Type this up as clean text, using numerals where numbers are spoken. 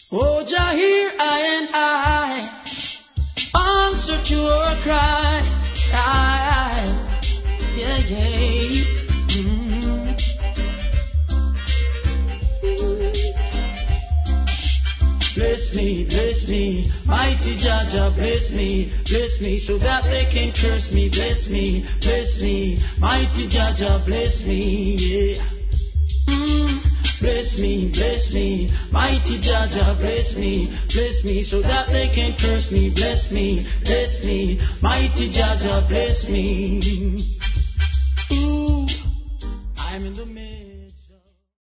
Oh, Jah, here I and I answer to our cry. Yeah, yeah. Bless me, mighty Jah Jah, bless me, so that they can curse me. Bless me, mighty Jah Jah, bless me, yeah. Bless me, mighty Jah Jah, bless me, so that they can curse me. Bless me, mighty Jah Jah, bless me.